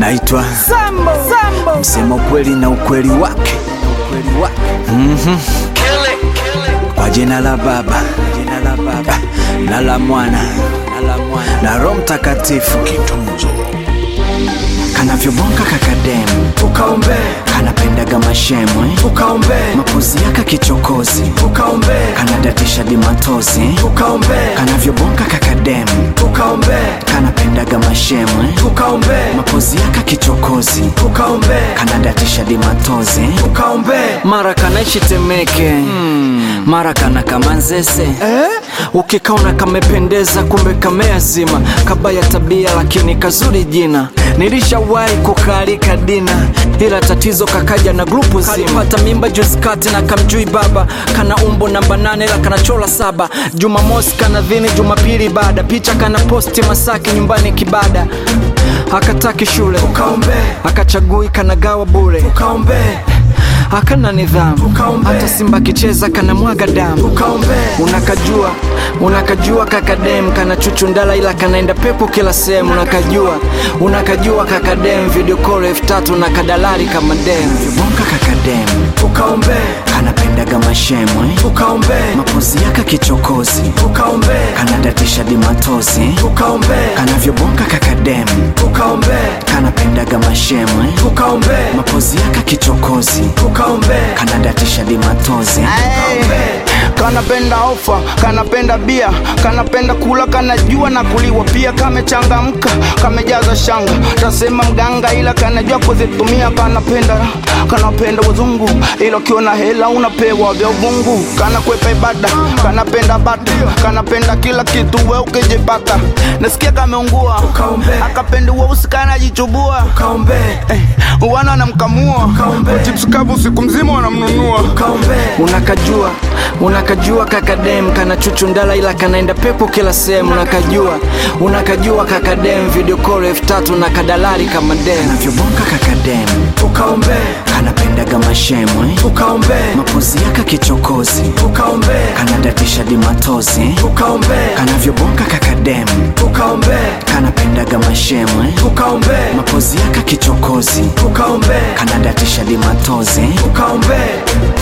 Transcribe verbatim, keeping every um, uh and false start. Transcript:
Naitwa Sambo, Sambo. Msema ukweli na ukweli wake, ukweli wake. Mhm. Kwa jina la Baba, jina la Baba, na la Mwana, na la Mwana, na Roho Mtakatifu. Kitunzo kanavyobonga kakademu, Ukaombe, kanapendaga mashemwe, ukaombe, mapozi yaka kichokozi, ukaombe, kanadatisha dimatozi, ukaombe, kanavyobonga kakademu, ukaombe, kanapendaga mashemwe, ukaombe, mapozi yaka kichokozi, ukaombe, kanadatisha dimatozi, ukaombe. mara kanaishi Temeke, mm. mara kana kama Nzese, Eh? ukikaona kamependeza kumbe kamea zima, kabaya tabia lakini kazuri jina. Nilishawahi kukalika dina, ila tatizo kakaja na grupu zima. Kalipata mimba juzi kati na kamjui baba, kana umbo namba nane la kana chola saba. Jumamosi kana dhini, Jumapili baada picha kana posti Masaki nyumbani kibada. Hakataki shule, Ukaombe, akachagui kana gawa bure, ukaombe, hakana nidhamu, Ukaombe. hata Simba kicheza kana mwaga damu. ukaombe, Unakajua, unakajua kakadem kana chuchundala ila kanaenda pepo kila sehemu. Unakajua, unakajua kakadem video call elfu tatu na kadalari kama dem. Vibonga kakadem, ukaombe, kanapendaga mashemwe, ukaombe, mapozi yaka kichokozi, ukaombe, kanadatisha dimatozi, ukaombe, kanavyobonga kakadem, ukaombe, kanapendaga mashemwe, ukaombe, mapozi yaka kichokozi, ukaombe, kanadatisha dimatozi. Kanapenda ofa, kanapenda bia, kanapenda kula, kanajua na kuliwa pia. Kamechangamka, kamejaza shanga, tasema mganga ila kanajua kuzitumia. Kanapenda, kanapenda wazungu, ila ukiona hela unapewa vya uvungu. Kanakwepa ibada, kanapenda bata, kanapenda kila kitu we ukijipata. Nasikia kameungua, Ukaombe. akapenda weusi kanajichubua. ukaombe, Eh, wana anamkamua, Ukaombe. chips kavu siku mzima wanamnunua. ukaombe, Unakajua, unakajua kakadem kana chuchundala ila kanaenda pepo kila sehemu. Unakajua, unakajua kakadem video call elfu tatu na kadalari kama dem. Navyobonga kakadem, ukaombe, kanapendaga mashemwe, ukaombe, mapozi yaka kichokozi, ukaombe, kanadatisha dimatozi, ukaombe, kanavyobonga kakadem, ukaombe, kanapendaga mashemwe, ukaombe, mapozi yaka kichokozi, ukaombe, kanadatisha dimatozi. ukaombe.